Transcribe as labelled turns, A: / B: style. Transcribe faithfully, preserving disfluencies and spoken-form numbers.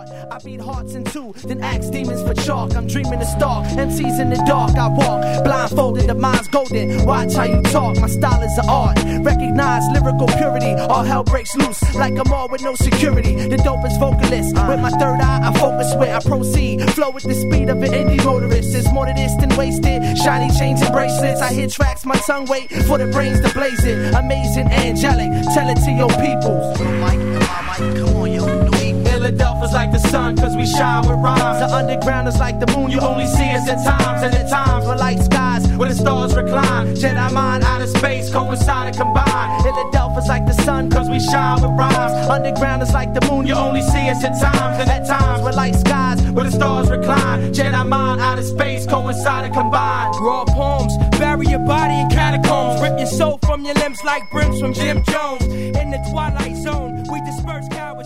A: I beat hearts in two, then axe demons for chalk. I'm dreaming of star, M Cs in the dark. I walk blindfolded, the mind's golden. Watch how you talk, my style is an art. Recognize lyrical purity, all hell breaks loose like I'm all with no security. The dopest vocalist, with my third eye I focus where I proceed. Flow with the speed of an indie motorist. There's more to this than wasted. Shiny chains and bracelets. I hit tracks, my tongue wait for the brains to blaze it. Amazing, angelic, tell it to your people. Come on, yo, Philadelphia's like the sun, cause we shine with rhymes. The underground is like the moon, you only see us at times. And at times, we're like skies where the stars recline. Jedi mind, outer space, coincide and combine. Philadelphia's like the sun, cause we shine with rhymes. Underground is like the moon, you only see us at times. And at times, we're like skies where the stars recline. Jedi mind, outer space, coincide and combine.
B: Raw poems, bury your body in catacombs. Rip your soul from your limbs like brims from Jim Jones. In the twilight zone, we disperse cowards.